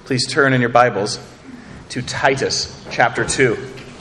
Please turn in your Bibles to Titus chapter 2.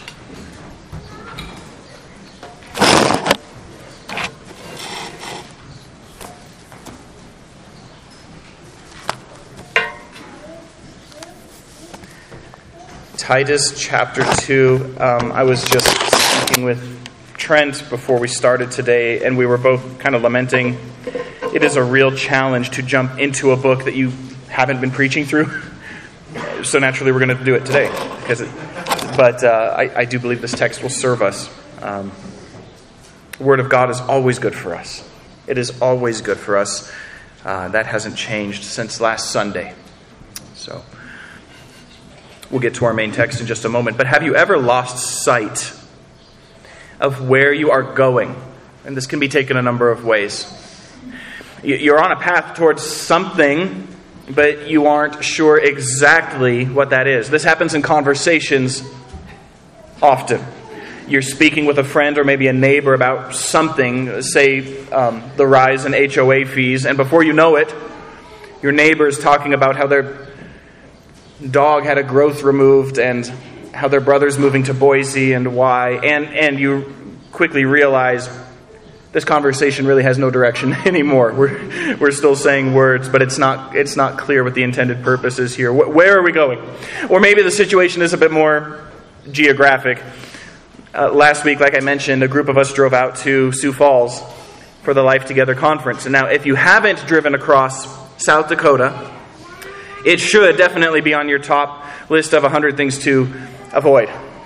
Titus chapter 2. I was just speaking with Trent before we started today, and we were both kind of lamenting. It is a real challenge to jump into a book that you haven't been preaching through. So naturally, we're going to do it today. But I do believe this text will serve us. The Word of God is always good for us. It is always good for us. That hasn't changed since last Sunday. So we'll get to our main text in just a moment. But have you ever lost sight of where you are going? And this can be taken a number of ways. You're on a path towards something, but you aren't sure exactly what that is. This happens in conversations often. You're speaking with a friend or maybe a neighbor about something, say the rise in HOA fees, and before you know it, your neighbor's talking about how their dog had a growth removed and how their brother's moving to Boise and why, and you quickly realize this conversation really has no direction anymore. We're still saying words, but it's not clear what the intended purpose is here. Where are we going? Or maybe the situation is a bit more geographic. Last week, like I mentioned, a group of us drove out to Sioux Falls for the Life Together conference. And now, if you haven't driven across South Dakota, it should definitely be on your top list of 100 things to avoid.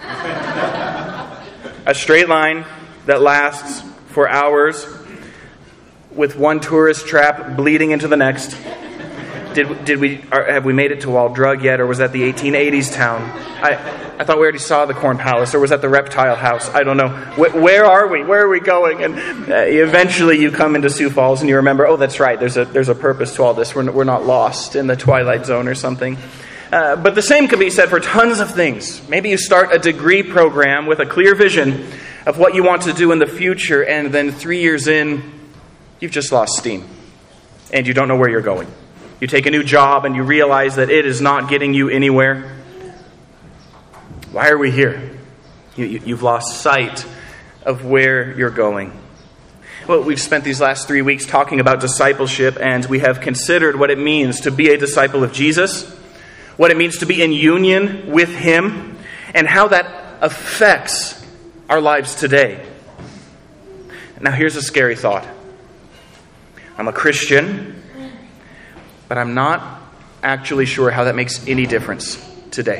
A straight line that lasts for hours, with one tourist trap bleeding into the next. Have we made it to Wall Drug yet, or was that the 1880s town? I thought we already saw the Corn Palace, or was that the Reptile House? I don't know. Where are we? Where are we going? And eventually you come into Sioux Falls and you remember, oh, that's right, there's a purpose to all this. We're not lost in the Twilight Zone or something. But the same can be said for tons of things. Maybe you start a degree program with a clear vision of what you want to do in the future, and then 3 years in, you've just lost steam, and you don't know where you're going. You take a new job, and you realize that it is not getting you anywhere. Why are we here? You've lost sight of where you're going. Well, we've spent these last 3 weeks talking about discipleship, and we have considered what it means to be a disciple of Jesus, what it means to be in union with Him, and how that affects our lives today. Now, here's a scary thought. I'm a Christian, but I'm not actually sure how that makes any difference today.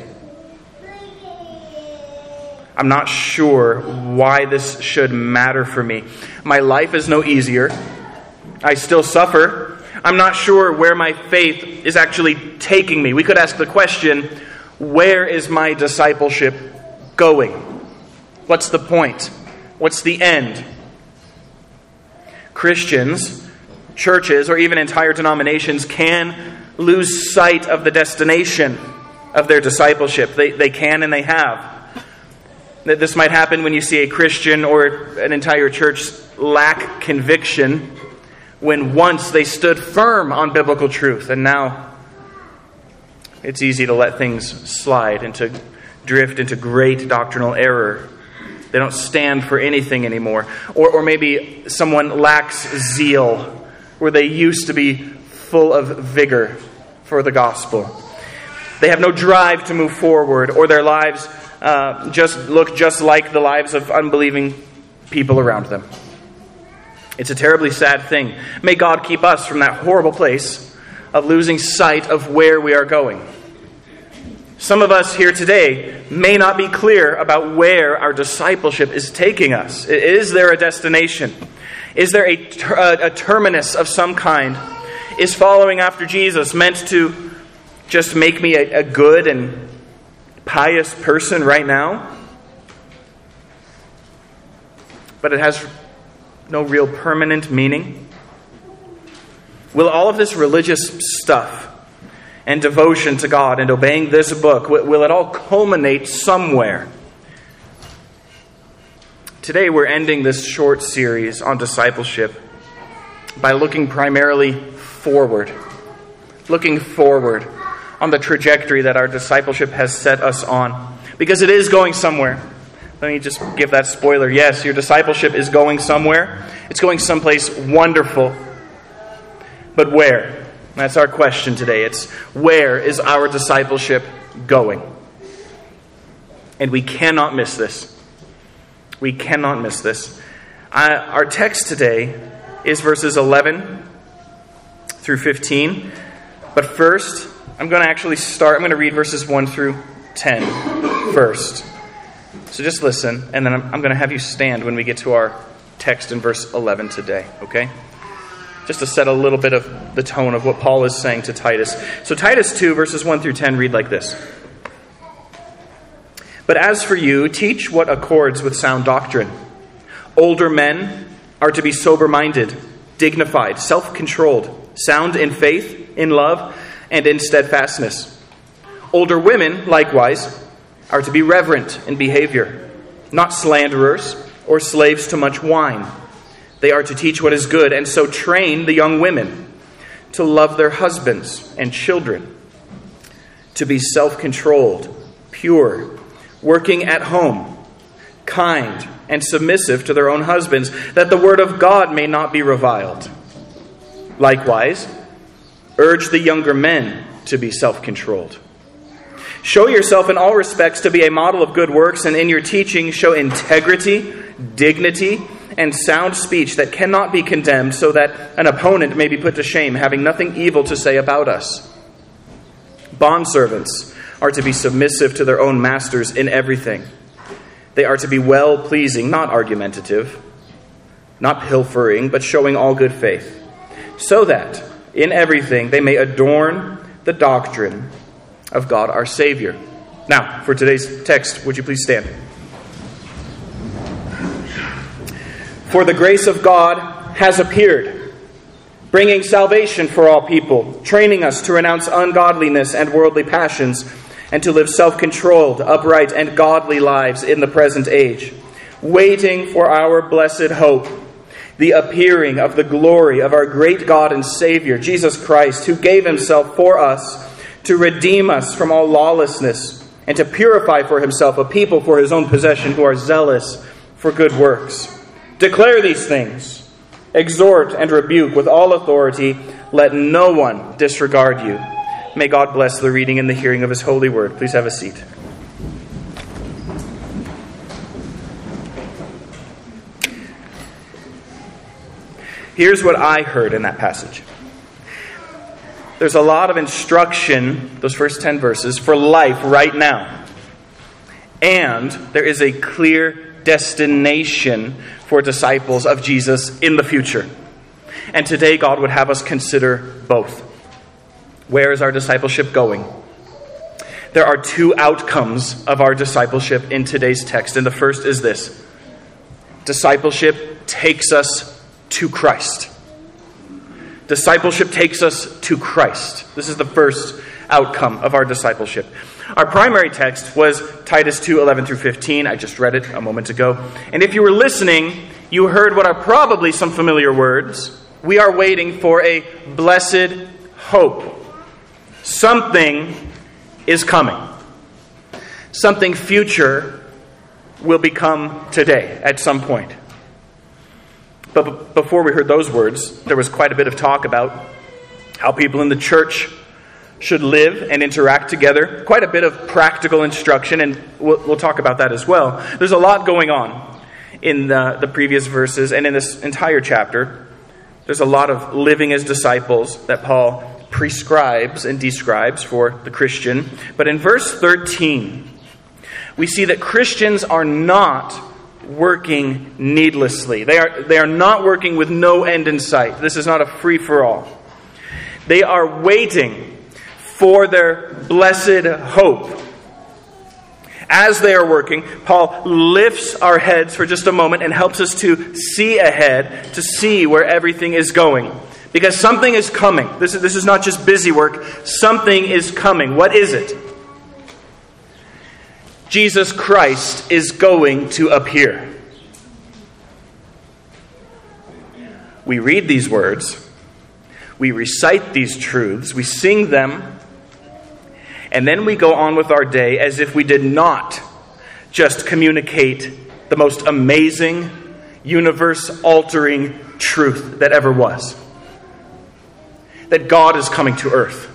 I'm not sure why this should matter for me. My life is no easier. I still suffer. I'm not sure where my faith is actually taking me. We could ask the question, where is my discipleship going? What's the point? What's the end? Christians, churches, or even entire denominations can lose sight of the destination of their discipleship. They can and they have. This might happen when you see a Christian or an entire church lack conviction when once they stood firm on biblical truth, and now it's easy to let things slide and to drift into great doctrinal error. They don't stand for anything anymore. Or maybe someone lacks zeal, where they used to be full of vigor for the gospel. They have no drive to move forward, or their lives look just like the lives of unbelieving people around them. It's a terribly sad thing. May God keep us from that horrible place of losing sight of where we are going. Some of us here today may not be clear about where our discipleship is taking us. Is there a destination? Is there a terminus of some kind? Is following after Jesus meant to just make me a good and pious person right now? But it has no real permanent meaning? Will all of this religious stuff and devotion to God and obeying this book, will it all culminate somewhere? Today we're ending this short series on discipleship by looking primarily forward. Looking forward on the trajectory that our discipleship has set us on. Because it is going somewhere. Let me just give that spoiler. Yes, your discipleship is going somewhere. It's going someplace wonderful. But where? That's our question today. It's where is our discipleship going? And we cannot miss this. We cannot miss this. Our text today is verses 11 through 15. But first, I'm going to read verses 1 through 10 first. So just listen, and then I'm going to have you stand when we get to our text in verse 11 today, okay? Just to set a little bit of the tone of what Paul is saying to Titus. So Titus 2, verses 1 through 10 read like this. But as for you, teach what accords with sound doctrine. Older men are to be sober-minded, dignified, self-controlled, sound in faith, in love, and in steadfastness. Older women, likewise, are to be reverent in behavior, not slanderers or slaves to much wine. They are to teach what is good, and so train the young women to love their husbands and children, to be self-controlled, pure, working at home, kind, and submissive to their own husbands, that the word of God may not be reviled. Likewise, urge the younger men to be self-controlled. Show yourself in all respects to be a model of good works, and in your teaching show integrity, dignity, and sound speech that cannot be condemned, so that an opponent may be put to shame, having nothing evil to say about us. Bondservants are to be submissive to their own masters in everything. They are to be well-pleasing, not argumentative, not pilfering, but showing all good faith, so that in everything they may adorn the doctrine of God our Savior. Now, for today's text, would you please stand? For the grace of God has appeared, bringing salvation for all people, training us to renounce ungodliness and worldly passions, and to live self-controlled, upright, and godly lives in the present age, waiting for our blessed hope, the appearing of the glory of our great God and Savior, Jesus Christ, who gave himself for us to redeem us from all lawlessness and to purify for himself a people for his own possession who are zealous for good works. Declare these things, exhort and rebuke with all authority. Let no one disregard you. May God bless the reading and the hearing of his holy word. Please have a seat. Here's what I heard in that passage. There's a lot of instruction, those first 10 verses, for life right now. And there is a clear destination for disciples of Jesus in the future. And today God would have us consider both. Where is our discipleship going? There are two outcomes of our discipleship in today's text. And the first is this. Discipleship takes us to Christ. Discipleship takes us to Christ. This is the first outcome of our discipleship. Our primary text was Titus 2, 11 through 15. I just read it a moment ago. And if you were listening, you heard what are probably some familiar words. We are waiting for a blessed hope. Something is coming. Something future will become today at some point. But before we heard those words, there was quite a bit of talk about how people in the church should live and interact together. Quite a bit of practical instruction, and we'll talk about that as well. There's a lot going on in the previous verses and in this entire chapter. There's a lot of living as disciples that Paul prescribes and describes for the Christian. But in verse 13, we see that Christians are not working needlessly. They are not working with no end in sight. This is not a free-for-all. They are waiting for their blessed hope. As they are working, Paul lifts our heads for just a moment and helps us to see ahead, to see where everything is going. Because something is coming. This is not just busy work. Something is coming. What is it? Jesus Christ is going to appear. We read these words. We recite these truths. We sing them. And then we go on with our day as if we did not just communicate the most amazing, universe-altering truth that ever was. That God is coming to earth.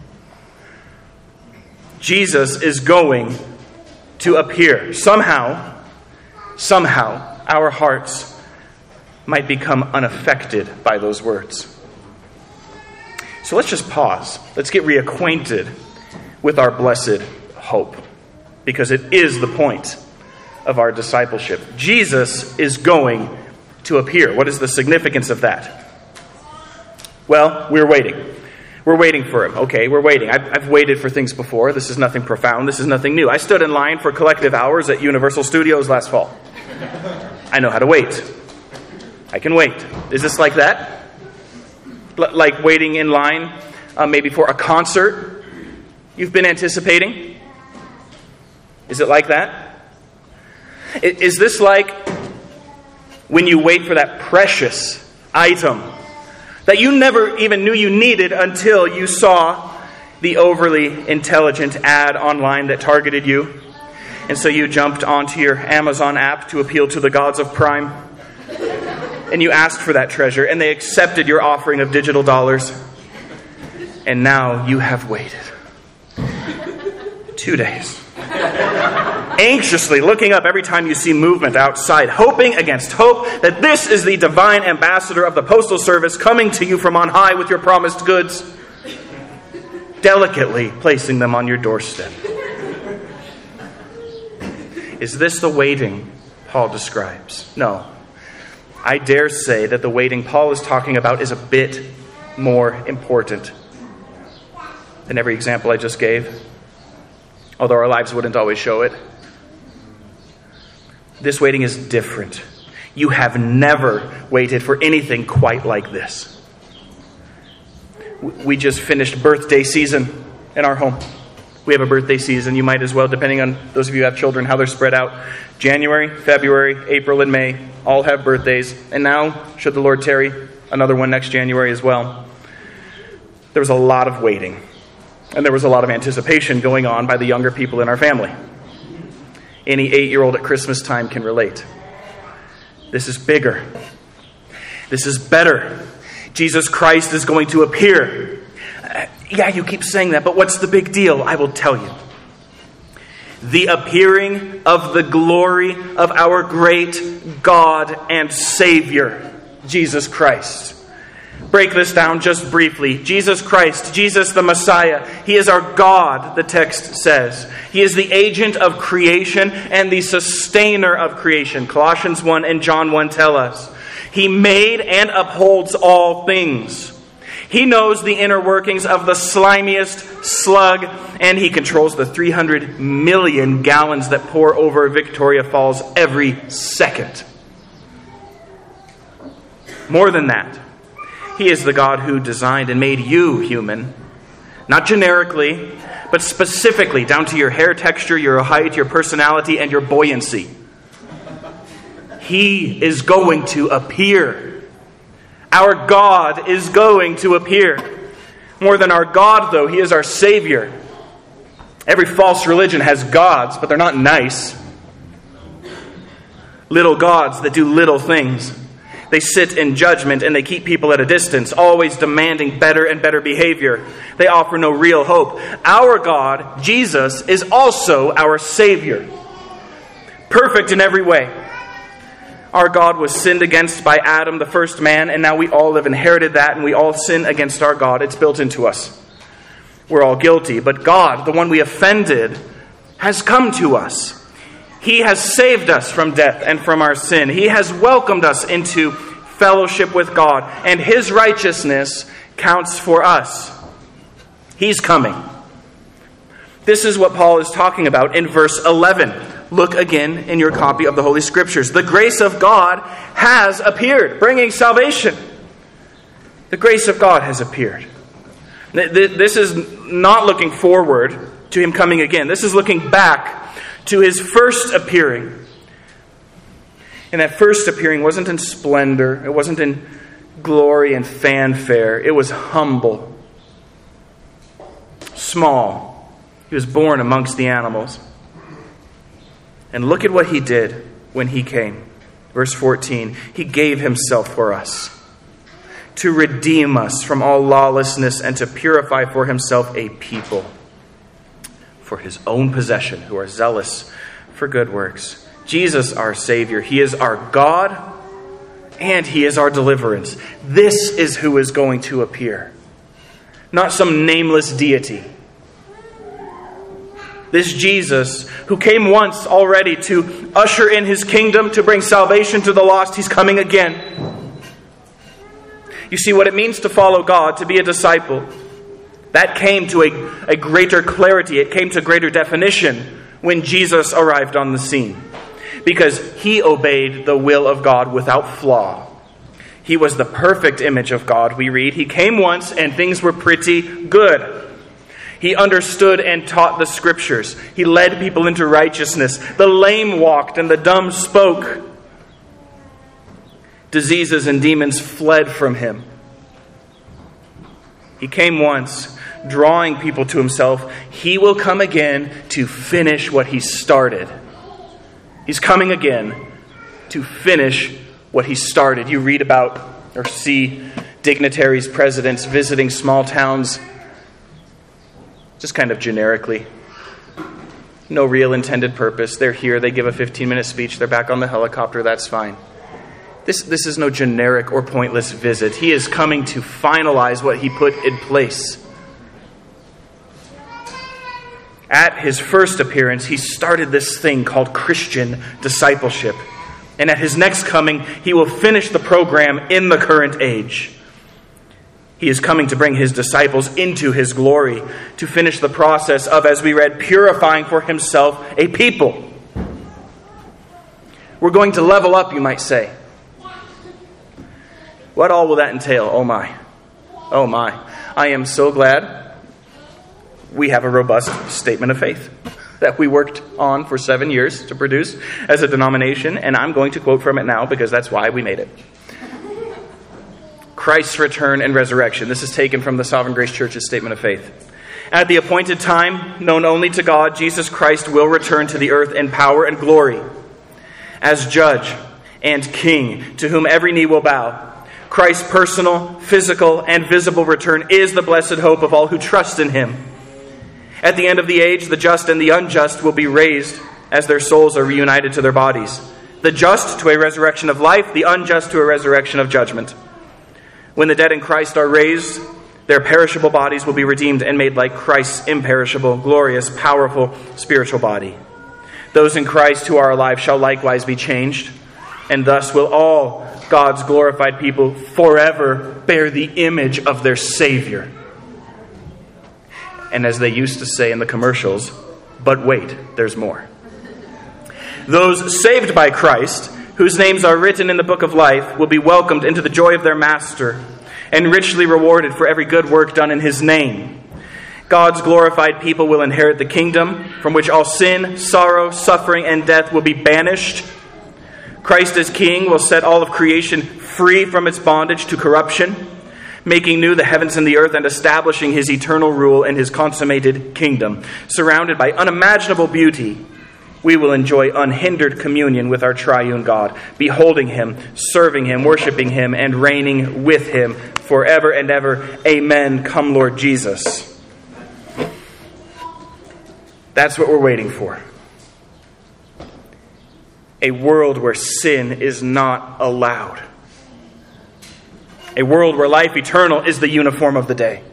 Jesus is going to appear. Somehow, our hearts might become unaffected by those words. So let's just pause. Let's get reacquainted with our blessed hope, because it is the point of our discipleship. Jesus is going to appear. What is the significance of that? Well, we're waiting. We're waiting for him. Okay, we're waiting. I've waited for things before. This is nothing profound. This is nothing new. I stood in line for collective hours at Universal Studios last fall. I know how to wait. I can wait. Is this like that? Like waiting in line maybe for a concert you've been anticipating? Is it like that? Is this like when you wait for that precious item that you never even knew you needed until you saw the overly intelligent ad online that targeted you? And so you jumped onto your Amazon app to appeal to the gods of Prime. And you asked for that treasure, and they accepted your offering of digital dollars. And now you have waited 2 days. Anxiously looking up every time you see movement outside, hoping against hope that this is the divine ambassador of the Postal Service coming to you from on high with your promised goods, delicately placing them on your doorstep. Is this the waiting Paul describes? No. I dare say that the waiting Paul is talking about is a bit more important than every example I just gave, although our lives wouldn't always show it. This waiting is different. You have never waited for anything quite like this. We just finished birthday season in our home. We have a birthday season. You might as well, depending on those of you who have children, how they're spread out. January, February, April, and May all have birthdays. And now, should the Lord tarry, another one next January as well. There was a lot of waiting. And there was a lot of anticipation going on by the younger people in our family. Any 8-year-old at Christmas time can relate. This is bigger. This is better. Jesus Christ is going to appear. Yeah, you keep saying that, but what's the big deal? I will tell you. The appearing of the glory of our great God and Savior, Jesus Christ. Break this down just briefly. Jesus Christ, Jesus the Messiah, He is our God, the text says. He is the agent of creation and the sustainer of creation. Colossians 1 and John 1 tell us. He made and upholds all things. He knows the inner workings of the slimiest slug, and He controls the 300 million gallons that pour over Victoria Falls every second. More than that, He is the God who designed and made you human, not generically, but specifically down to your hair texture, your height, your personality, and your buoyancy. He is going to appear. Our God is going to appear. More than our God, though, He is our Savior. Every false religion has gods, but they're not nice. Little gods that do little things. They sit in judgment and they keep people at a distance, always demanding better and better behavior. They offer no real hope. Our God, Jesus, is also our Savior. Perfect in every way. Our God was sinned against by Adam, the first man, and now we all have inherited that, and we all sin against our God. It's built into us. We're all guilty. But God, the one we offended, has come to us. He has saved us from death and from our sin. He has welcomed us into fellowship with God, and His righteousness counts for us. He's coming. This is what Paul is talking about in verse 11. Look again in your copy of the Holy Scriptures. The grace of God has appeared, bringing salvation. The grace of God has appeared. This is not looking forward to Him coming again. This is looking back to His first appearing. And that first appearing wasn't in splendor. It wasn't in glory and fanfare. It was humble, small, He was born amongst the animals. And look at what he did when he came. Verse 14, he gave himself for us to redeem us from all lawlessness and to purify for himself a people for his own possession who are zealous for good works. Jesus, our Savior, he is our God and he is our deliverance. This is who is going to appear, not some nameless deity. This Jesus, who came once already to usher in his kingdom, to bring salvation to the lost, he's coming again. You see what it means to follow God, to be a disciple. That came to a greater clarity. It came to greater definition when Jesus arrived on the scene. Because he obeyed the will of God without flaw. He was the perfect image of God, we read. He came once and things were pretty good. He understood and taught the Scriptures. He led people into righteousness. The lame walked and the dumb spoke. Diseases and demons fled from him. He came once, drawing people to himself. He will come again to finish what he started. He's coming again to finish what he started. You read about or see dignitaries, presidents visiting small towns just kind of generically. No real intended purpose. They're here, they give a 15-minute speech, they're back on the helicopter, that's fine. This is no generic or pointless visit. He is coming to finalize what he put in place. At his first appearance, he started this thing called Christian discipleship. And at his next coming, he will finish the program in the current age. He is coming to bring his disciples into his glory, to finish the process of, as we read, purifying for himself a people. We're going to level up, you might say. What all will that entail? Oh my. Oh my. I am so glad we have a robust statement of faith that we worked on for 7 years to produce as a denomination, and I'm going to quote from it now because that's why we made it. Christ's return and resurrection. This is taken from the Sovereign Grace Church's statement of faith. At the appointed time, known only to God, Jesus Christ will return to the earth in power and glory as judge and king, to whom every knee will bow. Christ's personal, physical, and visible return is the blessed hope of all who trust in him. At the end of the age, the just and the unjust will be raised as their souls are reunited to their bodies. The just to a resurrection of life, the unjust to a resurrection of judgment. When the dead in Christ are raised, their perishable bodies will be redeemed and made like Christ's imperishable, glorious, powerful, spiritual body. Those in Christ who are alive shall likewise be changed, and thus will all God's glorified people forever bear the image of their Savior. And as they used to say in the commercials, but wait, there's more. Those saved by Christ, whose names are written in the book of life, will be welcomed into the joy of their Master and richly rewarded for every good work done in his name. God's glorified people will inherit the kingdom from which all sin, sorrow, suffering, and death will be banished. Christ as King will set all of creation free from its bondage to corruption, making new the heavens and the earth and establishing his eternal rule in his consummated kingdom. Surrounded by unimaginable beauty, we will enjoy unhindered communion with our triune God, beholding him, serving him, worshiping him, and reigning with him forever and ever. Amen. Come, Lord Jesus. That's what we're waiting for. A world where sin is not allowed. A world where life eternal is the uniform of the day.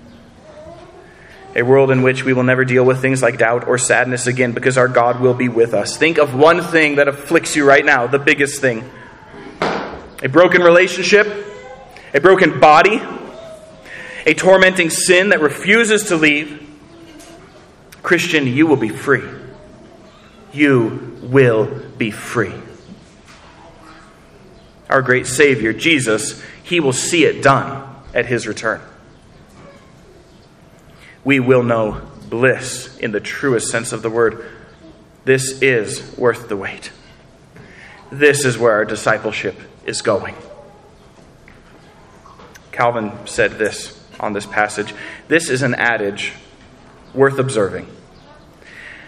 A world in which we will never deal with things like doubt or sadness again because our God will be with us. Think of one thing that afflicts you right now, the biggest thing. A broken relationship, a broken body, a tormenting sin that refuses to leave. Christian, you will be free. You will be free. Our great Savior, Jesus, he will see it done at his return. We will know bliss in the truest sense of the word. This is worth the wait. This is where our discipleship is going. Calvin said this on this passage. This is an adage worth observing.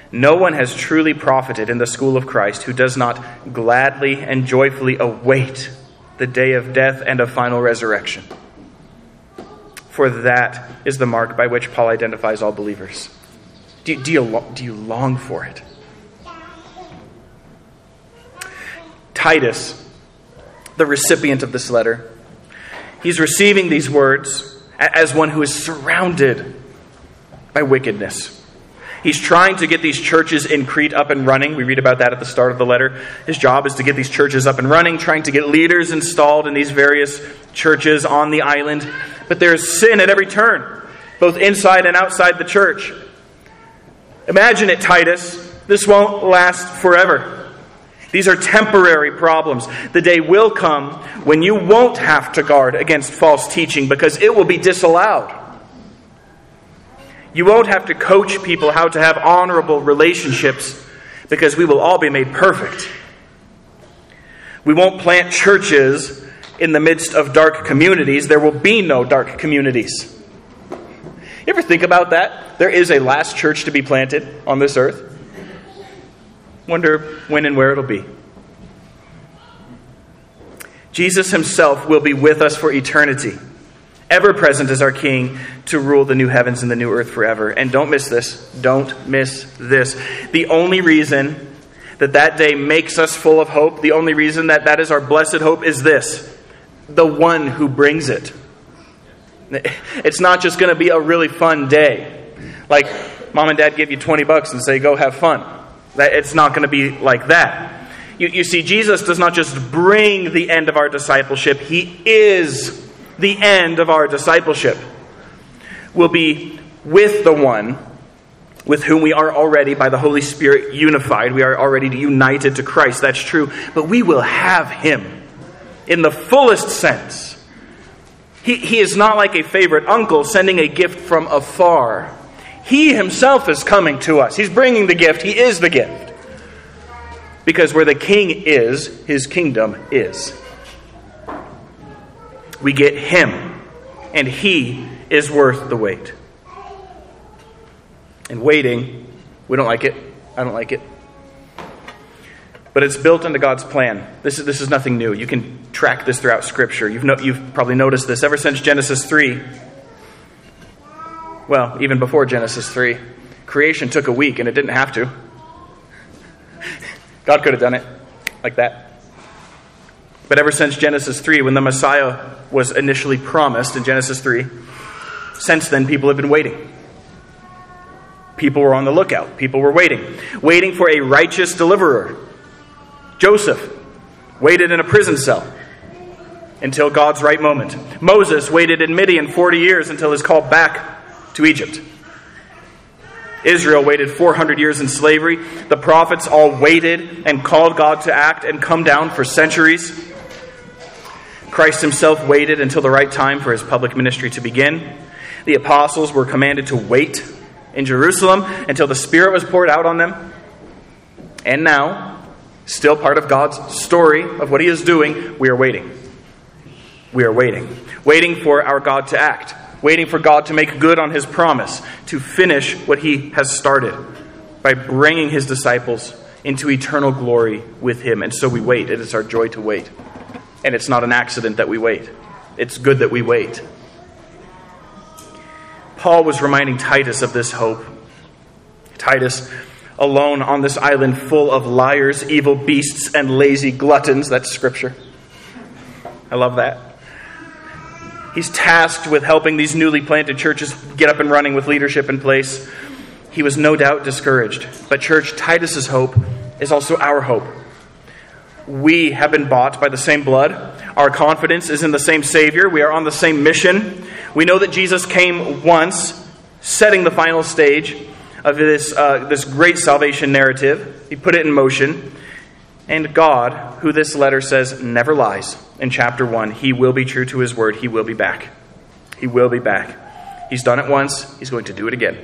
No one has truly profited in the school of Christ who does not gladly and joyfully await the day of death and of final resurrection. For that is the mark by which Paul identifies all believers. Do you long for it? Titus, the recipient of this letter, he's receiving these words as one who is surrounded by wickedness. He's trying to get these churches in Crete up and running. We read about that at the start of the letter. His job is to get these churches up and running, trying to get leaders installed in these various churches on the island. But there's sin at every turn, both inside and outside the church. Imagine it, Titus. This won't last forever. These are temporary problems. The day will come when you won't have to guard against false teaching because it will be disallowed. You won't have to coach people how to have honorable relationships because we will all be made perfect. We won't plant churches in the midst of dark communities. There will be no dark communities. You ever think about that? There is a last church to be planted on this earth. Wonder when and where it'll be. Jesus himself will be with us for eternity. Ever present as our King to rule the new heavens and the new earth forever. And don't miss this. Don't miss this. The only reason that day makes us full of hope, the only reason that is our blessed hope is this. The one who brings it. It's not just going to be a really fun day. Like mom and dad give you $20 and say, go have fun. It's not going to be like that. You see, Jesus does not just bring the end of our discipleship. He is the end of our discipleship. We'll be with the one with whom we are already by the Holy Spirit unified. We are already united to Christ. That's true. But we will have him in the fullest sense. He is not like a favorite uncle sending a gift from afar. He himself is coming to us. He's bringing the gift. He is the gift. Because where the king is, his kingdom is. We get him, and he is worth the wait. And waiting, we don't like it. I don't like it. But it's built into God's plan. This is nothing new. You can track this throughout Scripture. You've probably noticed this ever since Genesis 3. Well, even before Genesis 3. Creation took a week, and it didn't have to. God could have done it like that. But ever since Genesis 3, when the Messiah was initially promised in Genesis 3, since then people have been waiting. People were on the lookout. People were waiting for a righteous deliverer. Joseph waited in a prison cell until God's right moment. Moses waited in Midian 40 years until his call back to Egypt. Israel waited 400 years in slavery. The prophets all waited and called God to act and come down for centuries. Christ himself waited until the right time for his public ministry to begin. The apostles were commanded to wait in Jerusalem until the Spirit was poured out on them. And now, still part of God's story of what he is doing, we are waiting. We are waiting. Waiting for our God to act. Waiting for God to make good on his promise, to finish what he has started by bringing his disciples into eternal glory with him. And so we wait. It is our joy to wait. And it's not an accident that we wait. It's good that we wait. Paul was reminding Titus of this hope. Titus, alone on this island full of liars, evil beasts, and lazy gluttons. That's Scripture. I love that. He's tasked with helping these newly planted churches get up and running with leadership in place. He was no doubt discouraged. But church, Titus's hope is also our hope. We have been bought by the same blood. Our confidence is in the same Savior. We are on the same mission. We know that Jesus came once, setting the final stage of this great salvation narrative. He put it in motion. And God, who this letter says never lies, in chapter 1, he will be true to his word. He will be back. He will be back. He's done it once. He's going to do it again.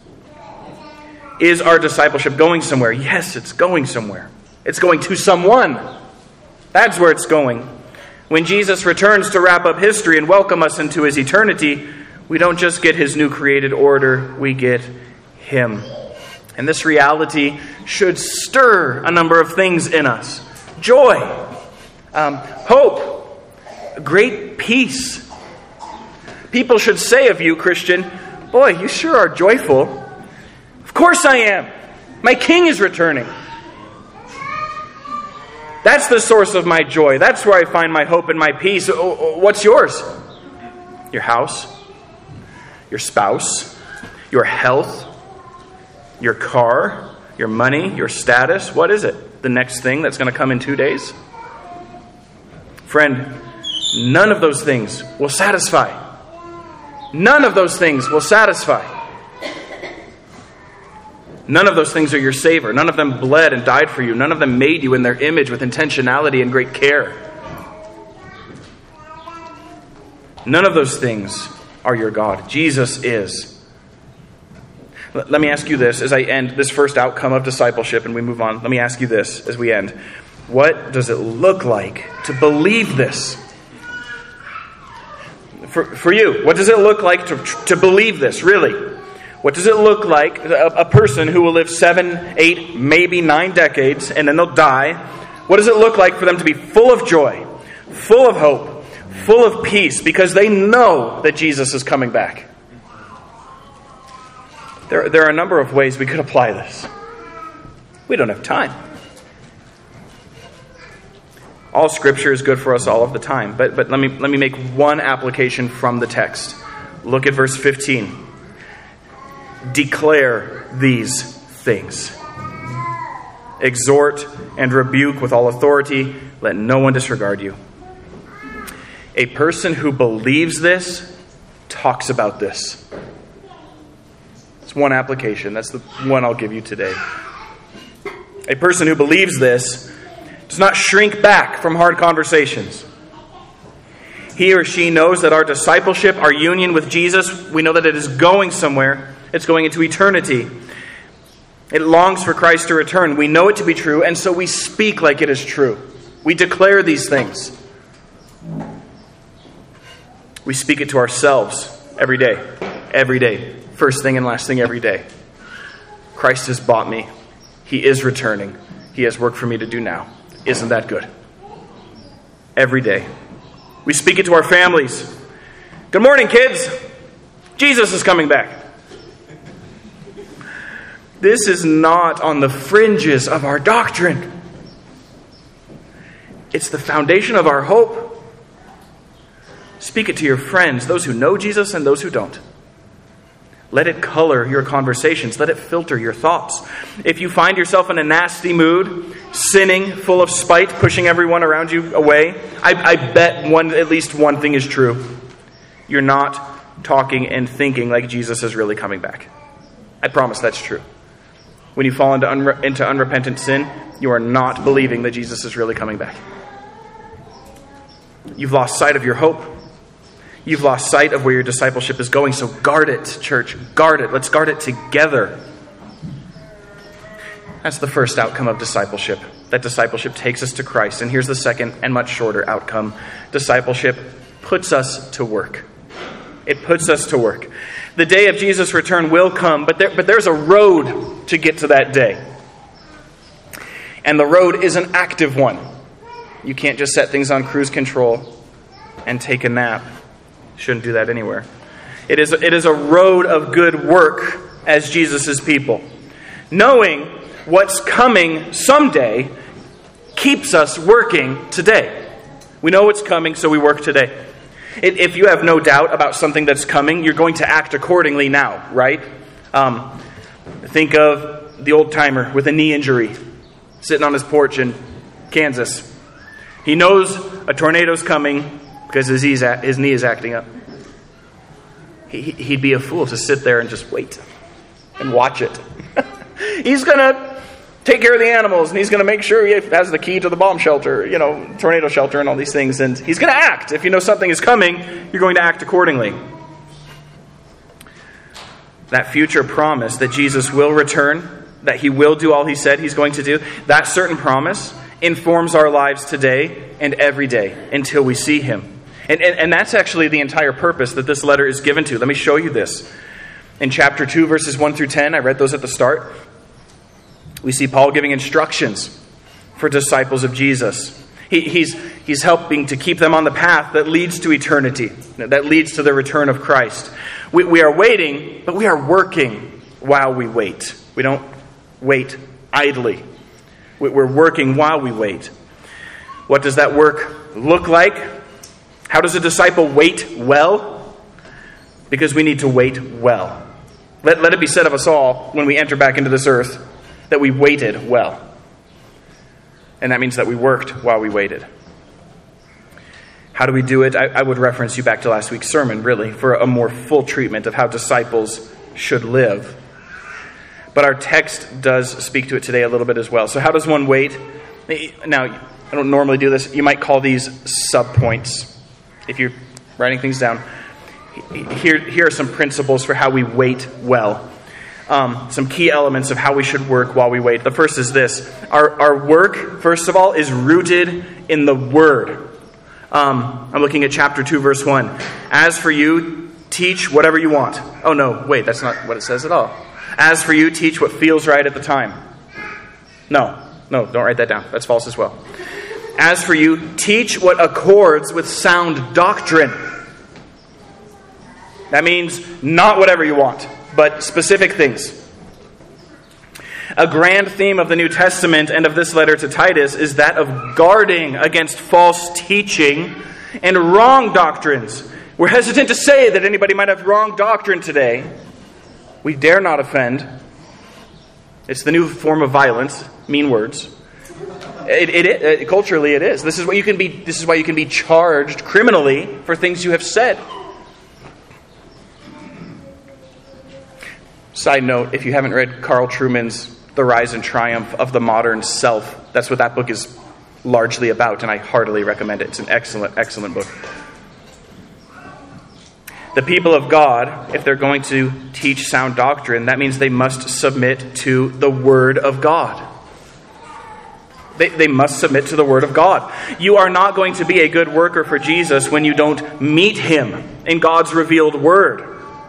Is our discipleship going somewhere? Yes, it's going somewhere. It's going to someone. That's where it's going. When Jesus returns to wrap up history and welcome us into his eternity, we don't just get his new created order, we get him. And this reality should stir a number of things in us. Joy, hope, great peace. People should say of you, Christian, boy, you sure are joyful. Of course I am. My King is returning. That's the source of my joy. That's where I find my hope and my peace. What's yours? Your house, your spouse, your health, your car, your money, your status. What is it? The next thing that's going to come in 2 days? Friend, none of those things will satisfy. None of those things will satisfy. None of those things are your savor. None of them bled and died for you. None of them made you in their image with intentionality and great care. None of those things are your God. Jesus is. Let me ask you this as I end this first outcome of discipleship and we move on. Let me ask you this as we end. What does it look like to believe this? For you, what does it look like to believe this, really? What does it look like, a person who will live 7, 8, maybe 9 decades, and then they'll die? What does it look like for them to be full of joy, full of hope, full of peace, because they know that Jesus is coming back? There are a number of ways we could apply this. We don't have time. All Scripture is good for us all of the time, but let me make one application from the text. Look at verse 15. Declare these things. Exhort and rebuke with all authority. Let no one disregard you. A person who believes this talks about this. It's one application. That's the one I'll give you today. A person who believes this does not shrink back from hard conversations. He or she knows that our discipleship, our union with Jesus, we know that it is going somewhere. It's going into eternity. It longs for Christ to return. We know it to be true, and so we speak like it is true. We declare these things. We speak it to ourselves every day. Every day. First thing and last thing every day. Christ has bought me. He is returning. He has work for me to do now. Isn't that good? Every day. We speak it to our families. Good morning, kids. Jesus is coming back. This is not on the fringes of our doctrine. It's the foundation of our hope. Speak it to your friends, those who know Jesus and those who don't. Let it color your conversations. Let it filter your thoughts. If you find yourself in a nasty mood, sinning, full of spite, pushing everyone around you away, I bet at least one thing is true. You're not talking and thinking like Jesus is really coming back. I promise that's true. When you fall into unrepentant sin, you are not believing that Jesus is really coming back. You've lost sight of your hope. You've lost sight of where your discipleship is going. So guard it, church. Guard it. Let's guard it together. That's the first outcome of discipleship. That discipleship takes us to Christ. And here's the second and much shorter outcome. Discipleship puts us to work. It puts us to work. The day of Jesus' return will come, but there's a road to get to that day. And the road is an active one. You can't just set things on cruise control and take a nap. Shouldn't do that anywhere. It is a road of good work as Jesus' people. Knowing what's coming someday keeps us working today. We know what's coming, so we work today. If you have no doubt about something that's coming, you're going to act accordingly now, right? Think of the old-timer with a knee injury sitting on his porch in Kansas. He knows a tornado's coming because his knee is acting up. He'd be a fool to sit there and just wait and watch it. He's going to take care of the animals, and he's going to make sure he has the key to the bomb shelter, tornado shelter and all these things. And he's going to act. If you know something is coming, you're going to act accordingly. That future promise that Jesus will return, that he will do all he said he's going to do, that certain promise informs our lives today and every day until we see him. And that's actually the entire purpose that this letter is given to. Let me show you this. In chapter 2, verses 1 through 10, I read those at the start. We see Paul giving instructions for disciples of Jesus. He's helping to keep them on the path that leads to eternity, that leads to the return of Christ. We are waiting, but we are working while we wait. We don't wait idly. We're working while we wait. What does that work look like? How does a disciple wait well? Because we need to wait well. Let it be said of us all when we enter back into this earth that we waited well. And that means that we worked while we waited. How do we do it? I would reference you back to last week's sermon, really, for a more full treatment of how disciples should live. But our text does speak to it today a little bit as well. So how does one wait? Now, I don't normally do this. You might call these subpoints. If you're writing things down, here are some principles for how we wait well. Some key elements of how we should work while we wait. The first is this. Our work, first of all, is rooted in the Word. I'm looking at chapter 2, verse 1. As for you, teach whatever you want. Oh, no, wait, that's not what it says at all. As for you, teach what feels right at the time. No, don't write that down. That's false as well. As for you, teach what accords with sound doctrine. That means not whatever you want, but specific things. A grand theme of the New Testament and of this letter to Titus is that of guarding against false teaching and wrong doctrines. We're hesitant to say that anybody might have wrong doctrine today. We dare not offend. It's the new form of violence, mean words. Culturally, it is. This is why you can be charged criminally for things you have said. Side note, if you haven't read Carl Trueman's The Rise and Triumph of the Modern Self, that's what that book is largely about, and I heartily recommend it. It's an excellent, excellent book. The people of God, if they're going to teach sound doctrine, that means they must submit to the Word of God. They must submit to the Word of God. You are not going to be a good worker for Jesus when you don't meet Him in God's revealed Word.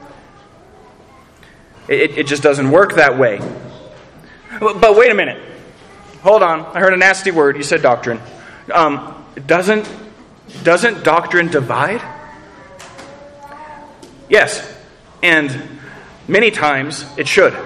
It just doesn't work that way. But wait a minute. Hold on. I heard a nasty word. You said doctrine. Doesn't doctrine divide? Yes. And many times it should.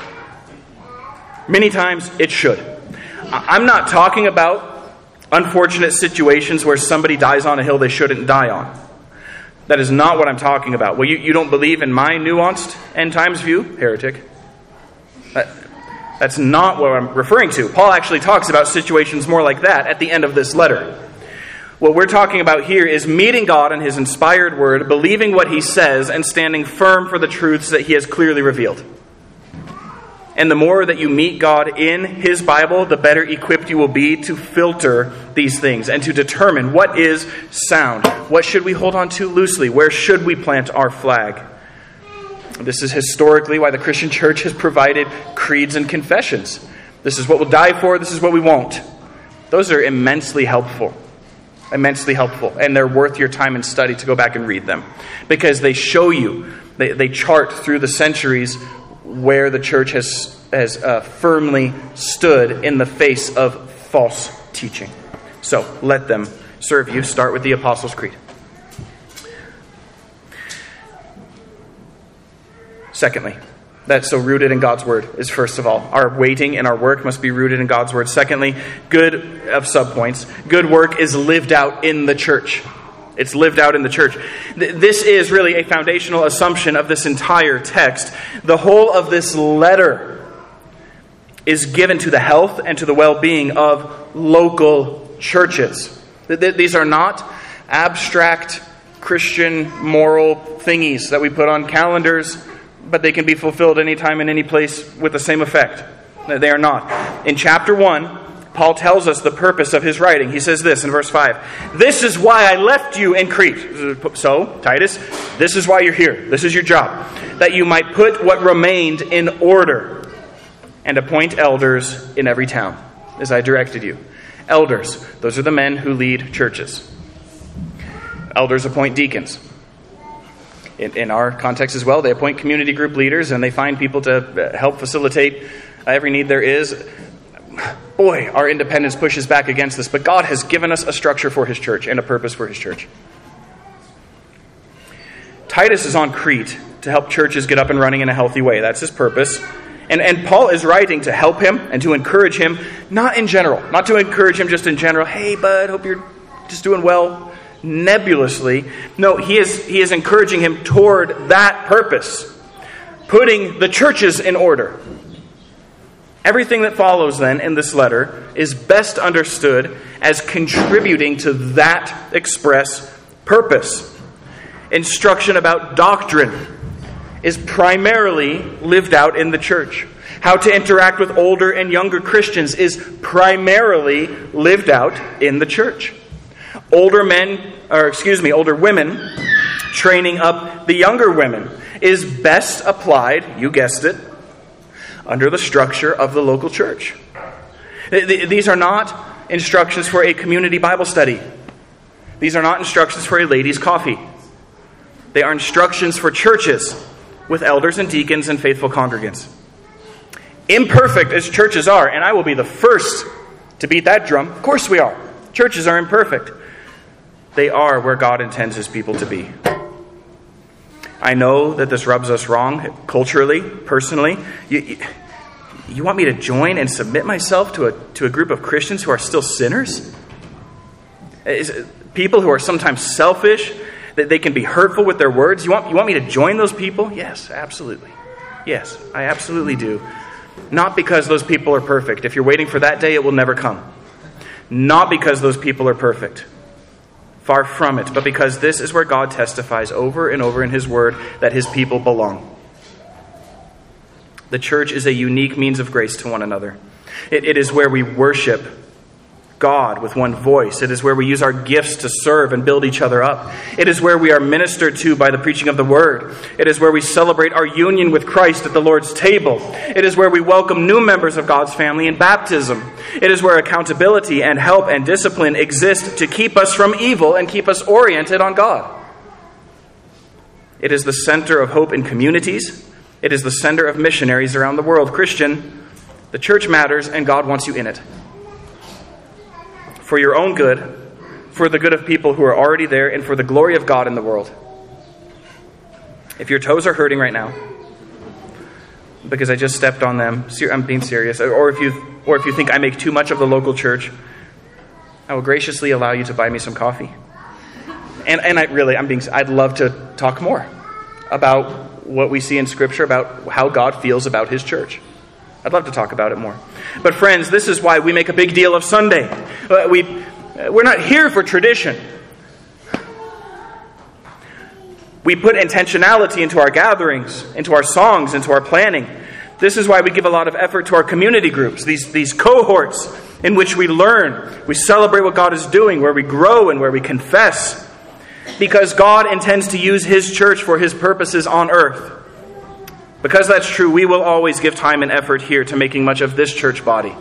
Many times it should. I'm not talking about unfortunate situations where somebody dies on a hill they shouldn't die on. That is not what I'm talking about. Well, you don't believe in my nuanced end times view? Heretic. That's not what I'm referring to. Paul actually talks about situations more like that at the end of this letter. What we're talking about here is meeting God in His inspired Word, believing what He says, and standing firm for the truths that He has clearly revealed. And the more that you meet God in His Bible, the better equipped you will be to filter these things and to determine what is sound. What should we hold on to loosely? Where should we plant our flag? This is historically why the Christian church has provided creeds and confessions. This is what we'll die for, this is what we won't. Those are immensely helpful. Immensely helpful. And they're worth your time and study to go back and read them. Because they show you, they chart through the centuries where the church has firmly stood in the face of false teaching. So let them serve you. Start with the Apostles' Creed. Secondly, that's so rooted in God's Word is first of all. Our waiting and our work must be rooted in God's Word. Secondly, good work is lived out in the church. It's lived out in the church. This is really a foundational assumption of this entire text. The whole of this letter is given to the health and to the well-being of local churches. These are not abstract Christian moral thingies that we put on calendars, but they can be fulfilled anytime in any place with the same effect. They are not. In chapter 1, Paul tells us the purpose of his writing. He says this in verse 5. This is why I left you in Crete. So, Titus, this is why you're here. This is your job. That you might put what remained in order and appoint elders in every town, as I directed you. Elders, those are the men who lead churches. Elders appoint deacons. In our context as well, they appoint community group leaders and they find people to help facilitate every need there is. Boy, our independence pushes back against this, but God has given us a structure for his church and a purpose for his church. Titus is on Crete to help churches get up and running in a healthy way. That's his purpose. And Paul is writing to help him and to encourage him, not in general, not to encourage him just in general, hey bud, hope you're just doing well, nebulously. No, he is encouraging him toward that purpose, putting the churches in order. Everything that follows then in this letter is best understood as contributing to that express purpose. Instruction about doctrine is primarily lived out in the church. How to interact with older and younger Christians is primarily lived out in the church. Older women training up the younger women is best applied, you guessed it, under the structure of the local church. These are not instructions for a community Bible study. These are not instructions for a ladies' coffee. They are instructions for churches with elders and deacons and faithful congregants. Imperfect as churches are, and I will be the first to beat that drum. Of course we are. Churches are imperfect. They are where God intends his people to be. I know that this rubs us wrong culturally, personally. You want me to join and submit myself to a group of Christians who are still sinners? People who are sometimes selfish, that they can be hurtful with their words. You want me to join those people? Yes, absolutely. Yes, I absolutely do. Not because those people are perfect. If you're waiting for that day, it will never come. Not because those people are perfect. Far from it. But because this is where God testifies over and over in his word that his people belong. The church is a unique means of grace to one another. It is where we worship God with one voice. It is where we use our gifts to serve and build each other up. It is where we are ministered to by the preaching of the word. It is where we celebrate our union with Christ at the Lord's table. It is where we welcome new members of God's family in baptism. It is where accountability and help and discipline exist to keep us from evil and keep us oriented on God. It is the center of hope in communities. It is the center of missionaries around the world. Christian, the church matters and God wants you in it. For your own good, for the good of people who are already there, and for the glory of God in the world. If your toes are hurting right now, because I just stepped on them, I'm being serious, or if you think I make too much of the local church, I will graciously allow you to buy me some coffee. And I'd love to talk more about what we see in Scripture, about how God feels about his church. I'd love to talk about it more. But friends, this is why we make a big deal of Sunday. We're not here for tradition. We put intentionality into our gatherings, into our songs, into our planning. This is why we give a lot of effort to our community groups, these cohorts in which we learn, we celebrate what God is doing, where we grow and where we confess. Because God intends to use his church for his purposes on earth. Because that's true, we will always give time and effort here to making much of this church body.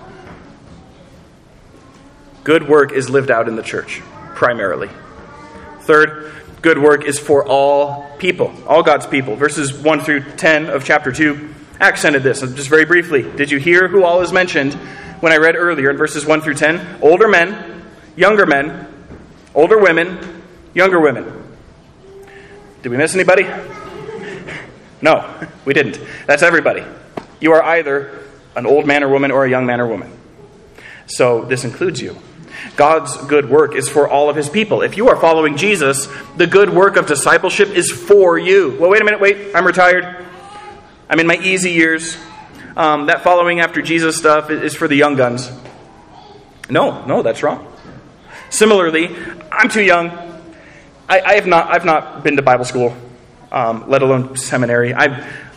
Good work is lived out in the church, primarily. Third, good work is for all people, all God's people. Verses 1 through 10 of chapter 2 accented this, just very briefly. Did you hear who all is mentioned when I read earlier in verses 1 through 10? Older men, older women, younger women. Did we miss anybody? No, we didn't. That's everybody. You are either an old man or woman or a young man or woman. So this includes you. God's good work is for all of his people. If you are following Jesus, the good work of discipleship is for you. Well, wait a minute, I'm retired. I'm in my easy years. That following after Jesus stuff is for the young guns. No, that's wrong. Similarly, I'm too young. I've not been to Bible school. Let alone seminary. I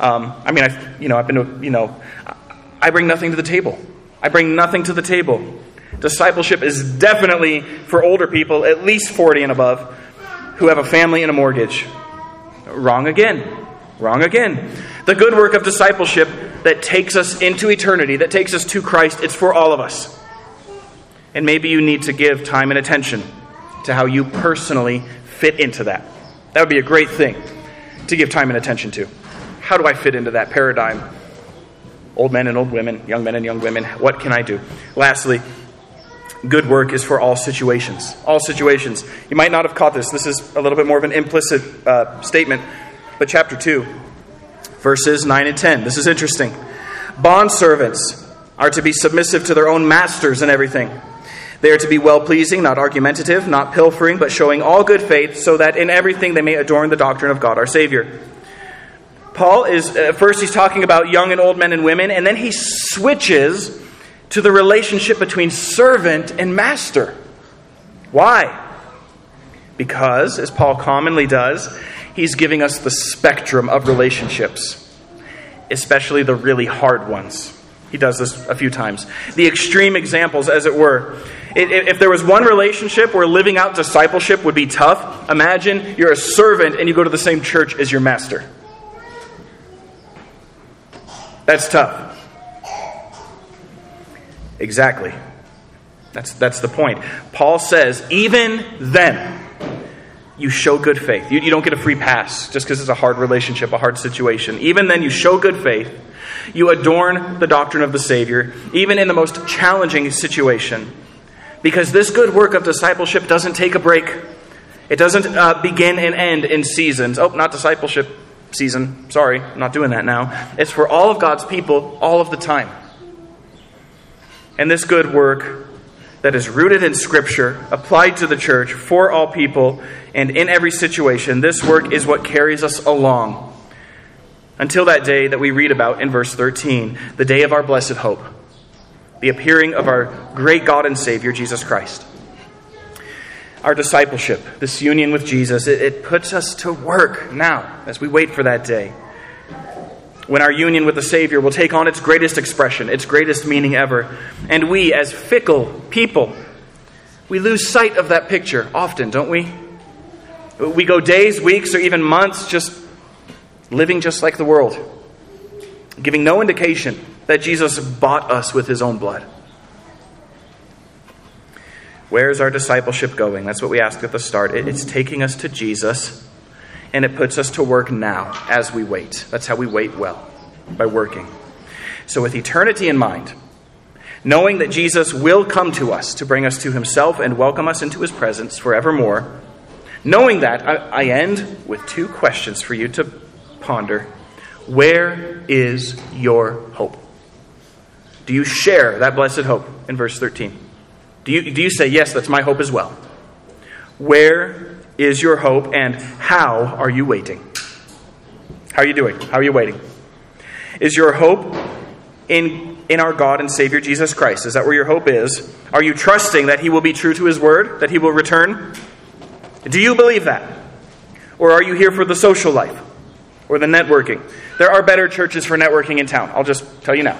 bring nothing to the table. I bring nothing to the table. Discipleship is definitely for older people, at least 40 and above, who have a family and a mortgage. Wrong again. The good work of discipleship that takes us into eternity, that takes us to Christ, it's for all of us. And maybe you need to give time and attention to how you personally fit into that. That would be a great thing to give time and attention to. How do I fit into that paradigm? old men and old women, young men and young women. What can I do? Lastly, good work is for all situations. All situations. You might not have caught this. This is a little bit more of an implicit statement. But chapter 2, verses 9 and 10. This is interesting. Bondservants are to be submissive to their own masters in everything. They are to be well-pleasing, not argumentative, not pilfering, but showing all good faith, so that in everything they may adorn the doctrine of God our Savior. Paul is, first he's talking about young and old men and women, and then he switches to the relationship between servant and master. Why? Because, as Paul commonly does, he's giving us the spectrum of relationships, especially the really hard ones. He does this a few times. The extreme examples, as it were. If there was one relationship where living out discipleship would be tough, imagine you're a servant and you go to the same church as your master. That's tough. Exactly. That's the point. Paul says, even then, you show good faith. You don't get a free pass just because it's a hard relationship, a hard situation. Even then, you show good faith. You adorn the doctrine of the Savior, even in the most challenging situation. Because this good work of discipleship doesn't take a break. It doesn't begin and end in seasons. Oh, not discipleship season. Sorry, I'm not doing that now. It's for all of God's people, all of the time. And this good work that is rooted in Scripture, applied to the church, for all people, and in every situation, this work is what carries us along until that day that we read about in verse 13, the day of our blessed hope, the appearing of our great God and Savior, Jesus Christ. Our discipleship, this union with Jesus, it puts us to work now as we wait for that day, when our union with the Savior will take on its greatest expression, its greatest meaning ever. And we, as fickle people, we lose sight of that picture often, don't we? We go days, weeks, or even months just living just like the world, giving no indication that Jesus bought us with his own blood. Where is our discipleship going? That's what we asked at the start. It's taking us to Jesus, and it puts us to work now as we wait. That's how we wait well, by working. So with eternity in mind, knowing that Jesus will come to us to bring us to himself and welcome us into his presence forevermore, knowing that, I end with two questions for you to ponder. Where is your hope? Do you share that blessed hope in verse 13? Do you say, yes, that's my hope as well? Where is your hope, and how are you waiting? How are you doing? How are you waiting? Is your hope in our God and Savior Jesus Christ? Is that where your hope is? Are you trusting that he will be true to his word, that he will return? Do you believe that? Or are you here for the social life or the networking? There are better churches for networking in town. I'll just tell you now.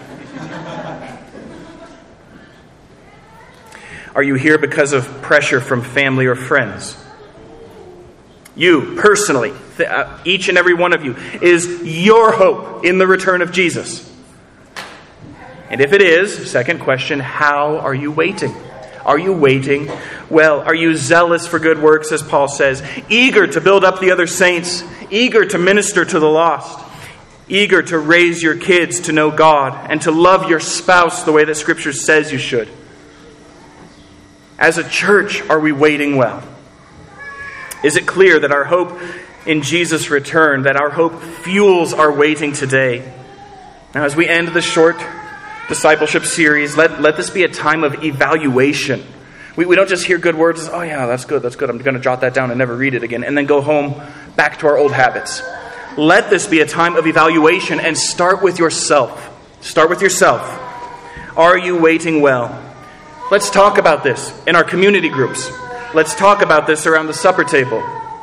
Are you here because of pressure from family or friends? You, personally, each and every one of you, is your hope in the return of Jesus? And if it is, second question, how are you waiting? Are you waiting well? Are you zealous for good works, as Paul says? Eager to build up the other saints? Eager to minister to the lost? Eager to raise your kids to know God and to love your spouse the way that Scripture says you should? As a church, are we waiting well? Is it clear that our hope in Jesus' return, that our hope fuels our waiting today? Now, as we end this short discipleship series, let this be a time of evaluation. We don't just hear good words, oh yeah, that's good, I'm going to jot that down and never read it again, and then go home back to our old habits. Let this be a time of evaluation, and start with yourself. Start with yourself. Are you waiting well? Let's talk about this in our community groups. Let's talk about this around the supper table.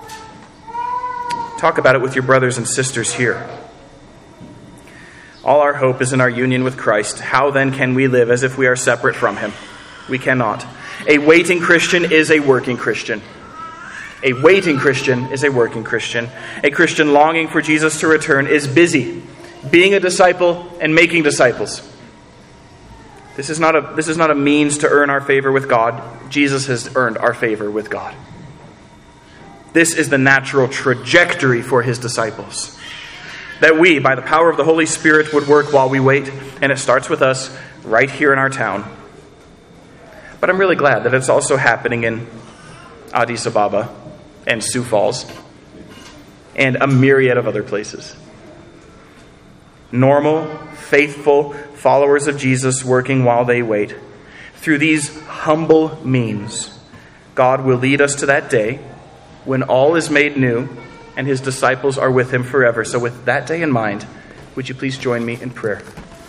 Talk about it with your brothers and sisters here. All our hope is in our union with Christ. How then can we live as if we are separate from him? We cannot. A waiting Christian is a working Christian. A waiting Christian is a working Christian. A Christian longing for Jesus to return is busy, being a disciple and making disciples. This is not a means to earn our favor with God. Jesus has earned our favor with God. This is the natural trajectory for his disciples. that we, by the power of the Holy Spirit, would work while we wait. And it starts with us right here in our town. But I'm really glad that it's also happening in Addis Ababa and Sioux Falls and a myriad of other places. Normal, faithful followers of Jesus working while they wait. Through these humble means, God will lead us to that day when all is made new and his disciples are with him forever. So with that day in mind, would you please join me in prayer?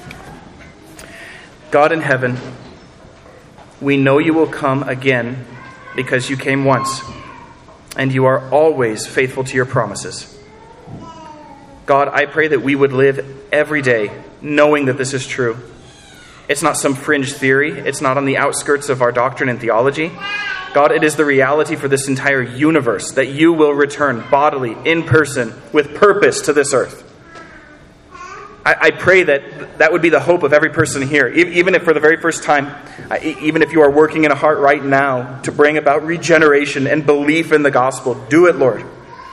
God in heaven, we know you will come again because you came once, and you are always faithful to your promises. God, I pray that we would live every day knowing that this is true. It's not some fringe theory. It's not on the outskirts of our doctrine and theology. God, it is the reality for this entire universe that you will return bodily, in person, with purpose to this earth. I pray that would be the hope of every person here, even if for the very first time, even if you are working in a heart right now to bring about regeneration and belief in the gospel. Do it, Lord.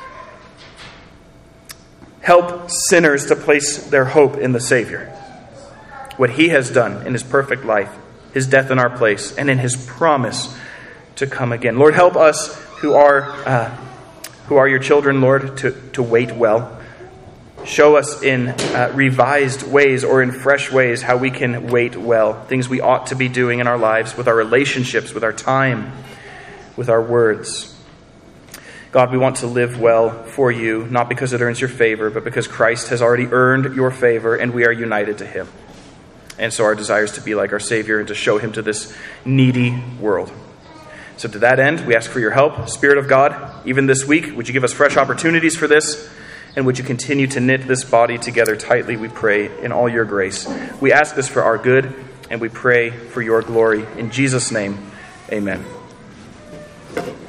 Help sinners to place their hope in the Savior. What he has done in his perfect life, his death in our place, and in his promise to come again. Lord, help us who are your children, Lord, to wait well. Show us in revised ways or in fresh ways how we can wait well. Things we ought to be doing in our lives, with our relationships, with our time, with our words. God, we want to live well for you, not because it earns your favor, but because Christ has already earned your favor and we are united to him. And so our desire is to be like our Savior and to show him to this needy world. So to that end, we ask for your help. Spirit of God, even this week, would you give us fresh opportunities for this? And would you continue to knit this body together tightly, we pray, in all your grace. We ask this for our good, and we pray for your glory. In Jesus' name, amen.